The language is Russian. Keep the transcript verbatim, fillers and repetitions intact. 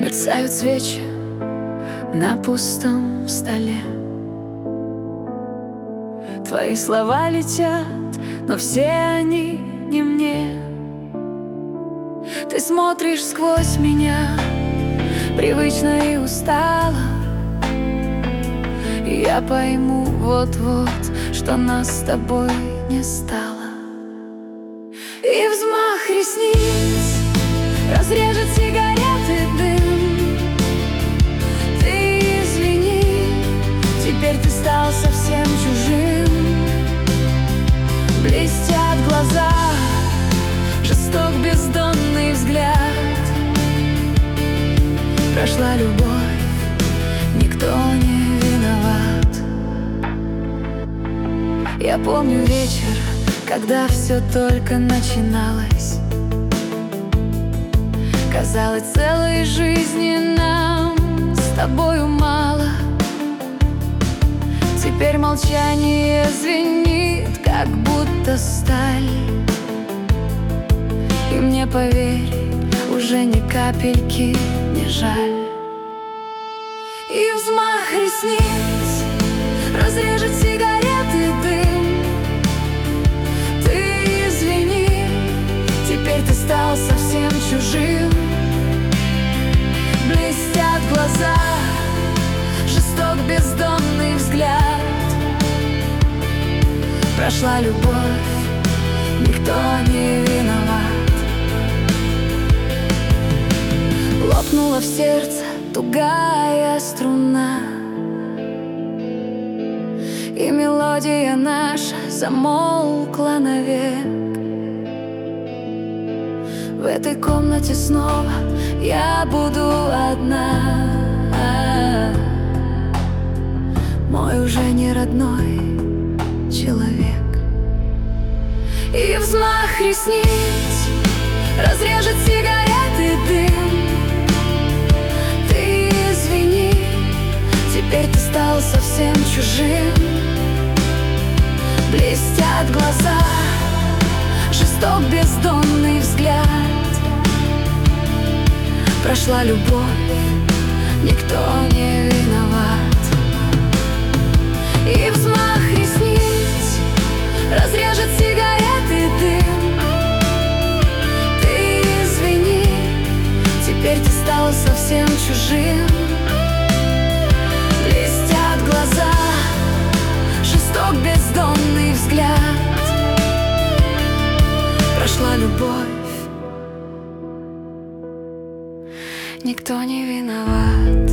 Мерцают свечи на пустом столе. Твои слова летят, но все они не мне. Ты смотришь сквозь меня, привычно и устало, и я пойму вот-вот, что нас с тобой не стало. И взмах ресниц разрежет сигареты дым. Ты извини, теперь ты стал совсем чужим. Блестят глаза, жесток бездонный взгляд. Прошла любовь, никто не виноват. Я помню вечер, когда все только начиналось. Казалось, целой жизни нам с тобою мало. Теперь молчание звенит, как будто сталь. И мне, поверь, уже ни капельки не жаль. И взмах ресниц разрежет сигареты дым. Ты извини, теперь ты стал совсем чужим. Блестят глаза, жесток бездонный взгляд. Прошла любовь, никто не виноват. Лопнула в сердце тугая струна, и мелодия наша замолкла навек. В этой комнате снова я буду одна. Мой уже не родной человек. И взмах ресниц разрежет сигареты дым. Ты извини, теперь ты стал совсем чужим. Блестят глаза, жесток бездонный взгляд. Прошла любовь, никто не виноват. И взмах ресниц разрежет сигареты дым. Ты извини, теперь ты стал совсем чужим. Блестят глаза, жесток бездонный взгляд. Прошла любовь, никто не виноват.